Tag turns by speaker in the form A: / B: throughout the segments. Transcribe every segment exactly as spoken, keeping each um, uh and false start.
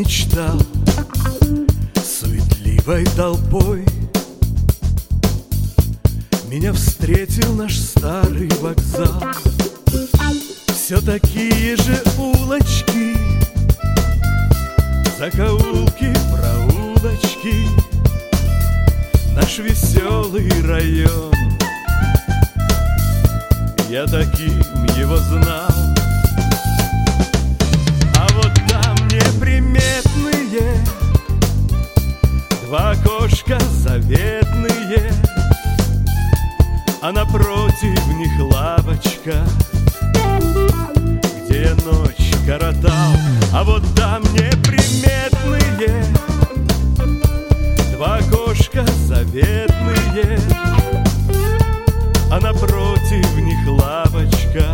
A: мечтал суетливой толпой. Меня встретил наш старый вокзал. Все такие же улочки, закоулки, проулочки, наш веселый район. Я таким его знал. А вот там неприметные два окошка заветные, а напротив них лавочка, где я ночь коротал. А вот там неприметные два окошка заветные, а напротив них лавочка,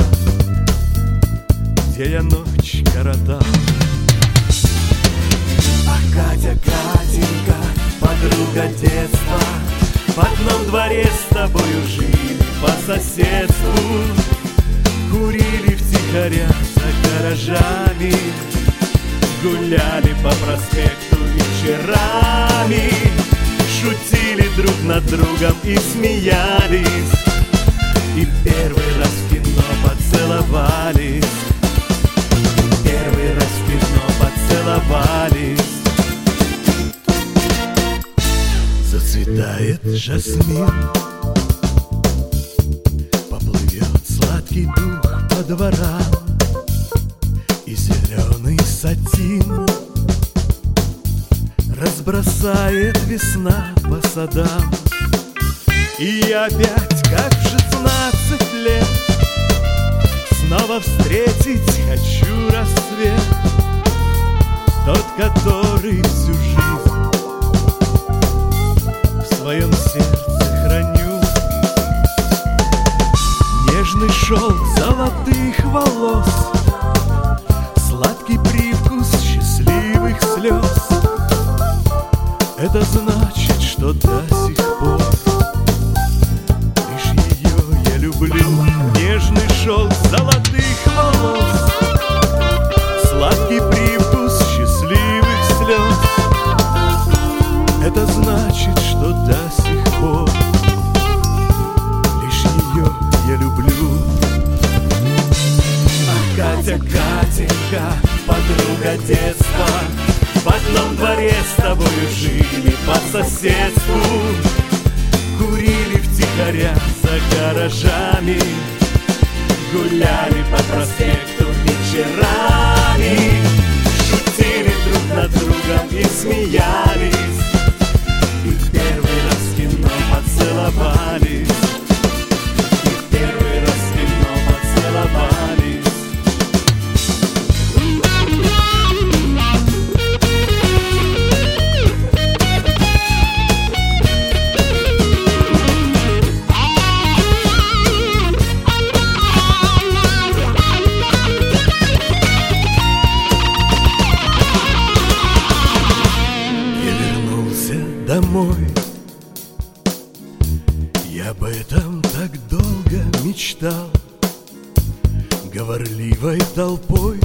A: где я ночь коротал. Ах, Катя, Катенька, подруга детства, в одном дворе с тобою жили по соседству, курили втихаря за гаражами, гуляли по проспекту вечерами, шутили друг над другом и смеялись, и первый раз в кино поцеловались, и первый раз в кино поцеловались. Зацветает жасмин, поплывет сладкий дух по дворам, и зеленый сатин разбросает весна по садам. И я опять, как в шестнадцать лет, снова встретить хочу рассвет, тот, который всю жизнь в своем сердце храню. Нежный шелк золотых волос, сладкий привкус счастливых слез, это значит, что до сих пор лишь ее я люблю. Нежный шелк золотых волос, сладкий привкус счастливых слез, это значит, что до сих пор лишь ее я люблю. Ах, Катя, Катенька, подруга детства, в одном дворе с тобою жили по соседству, курили втихаря за гаражами, гуляли по проспекту вечерами, шутили друг над другом и смеялись, и первый раз в кино поцеловались, и первый раз в кино поцеловались. Домой. Я об этом так долго мечтал, говорливой толпой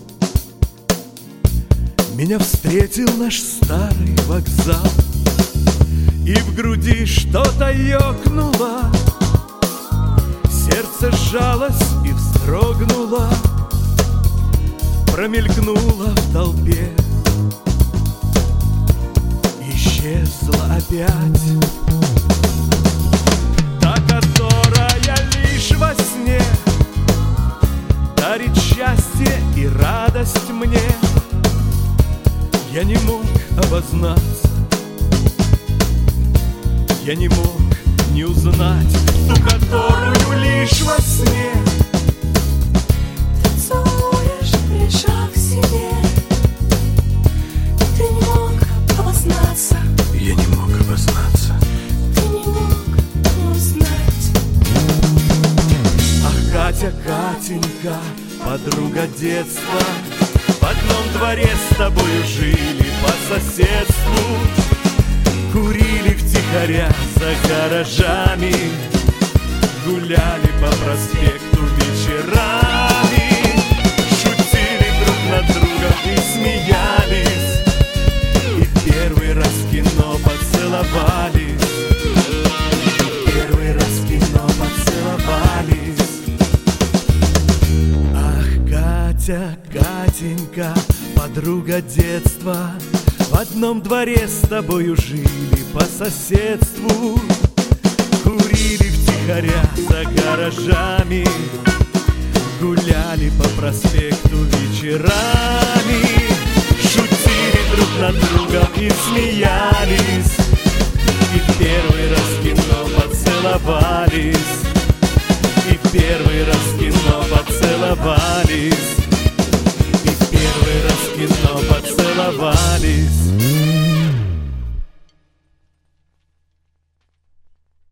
A: меня встретил наш старый вокзал, и в груди что-то ёкнуло, сердце сжалось и вздрогнуло, промелькнуло в толпе, исчезла опять та, которая лишь во сне дарит счастье и радость мне. Я не мог обознаться, я не мог не узнать ту, которую лишь во сне
B: ты целуешь, прижав к себе. Ты не мог обознаться,
A: я не мог обознаться,
B: ты не мог не узнать.
A: Ах, Катя, Катенька, подруга детства, в одном дворе с тобою жили по соседству, курили втихаря за гаражами, гуляли по проспекту вечерами, шутили друг над другом и смеялись, и первый раз в кино поцеловались, первый раз в кино поцеловались. Ах, Катя, Катенька, подруга детства, в одном дворе с тобою жили по соседству, курили втихаря за гаражами, гуляли по проспекту вечерами, шутили друг над другом и смеялись, и первый раз в кино поцеловались, и первый раз в кино поцеловались, и первый раз в кино поцеловались.